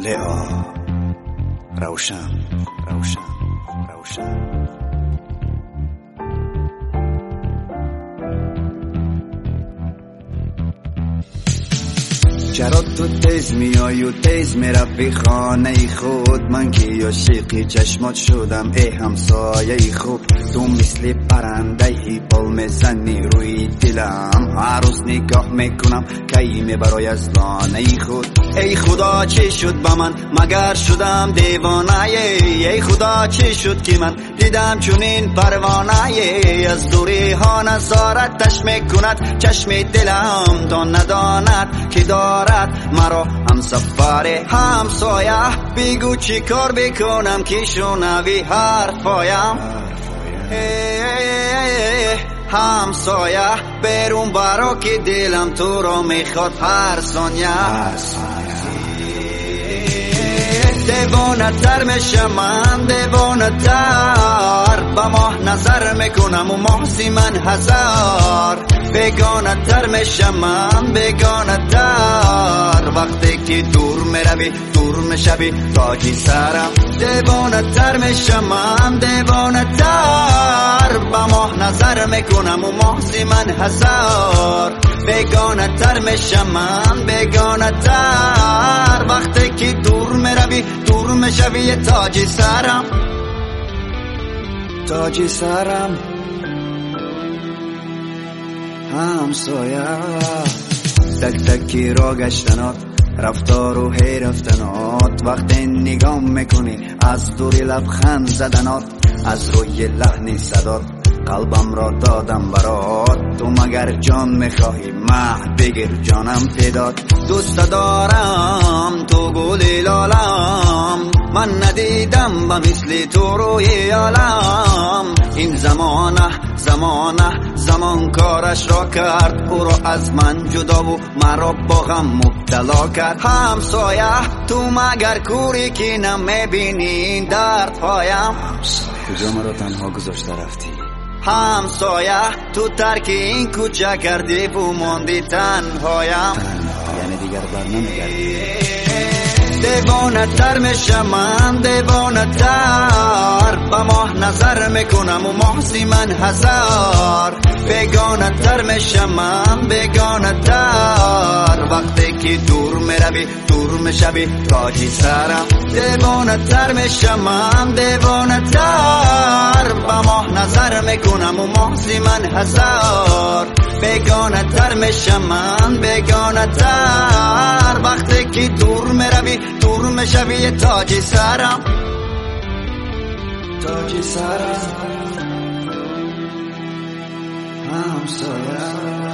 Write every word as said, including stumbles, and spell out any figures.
لئا روشن روشن روشن چرا تو تیز میای و تیز میرفی خانه خود؟ من که عاشقی چشمات شدم ای همسایه خوب. تو مثل پرنده بال میزنی روی دلم، هر روز نگاه میکنم کی برای از لانه خود. ای خدا چی شد با من مگر شدم دیوانه؟ ای خدا چی شد که من دیدم چونین پروانه؟ از دوری ها نظارتش میکند چشم دلم، تا نداند که دارد مرا هم سفر همسایه. بگو چی کار بکنم که شنوی حرفایم؟ همسایه برون برا که دلم تو را میخواد هر ثانیه. دیوانه تر میشم من، دیوانه تر با ماه نظر میکنم و محضی من هزار. بیگانه تر میشم من، بیگانه تر وقتی که دور میروی دور میشوی تاجی سرم. دیوانه تر میشم من، دیوانه تر با ماه نظر میکنم و محضی من هزار. بیگانه تر میشم من، بیگانه تر وقتی که دور میروی دور میشوی تاجی سرم، تاجی سرم همسایه. تک تکی را گشتنات رفتار و هی رفتنات، وقتی نگاه میکنی از دوری لبخند زدنات، از روی لحن صدات قلبم را دادم برات. تو مگر جان میخواهی مهد بگیر جانم پیدات. دوست دارم تو گل لالم، من ندیدم با مثل تو روی عالم. این زمانه زمانه زمان کارش را کرد، او را از من جدا و مرا با غم مبتلا کرد. همسایه تو مگر کوری که نمیبینی درد هایم؟ کجا مرا تنها گذاشته رفتی؟ همسایه تو ترک این کوچه کردی و ماندی تنهایم. تنها یعنی دیگر بر نمیگردی؟ دیوانه تر میشم من، دیوانه تر با ماه نظر میکنم و محضی من هزار. بیگانه تر میشم من، بیگانه تر وقتی که دور میروی دور میشوی تاجی سرم. دیوانه تر میشم من، دیوانه تر با ماه نظر میکنم و محضی من هزار. بیگانه تر میشم من، بیگانه تر وقتی که دور میروی دور میشوی تاجی سرم، تاجی سرم همسایه.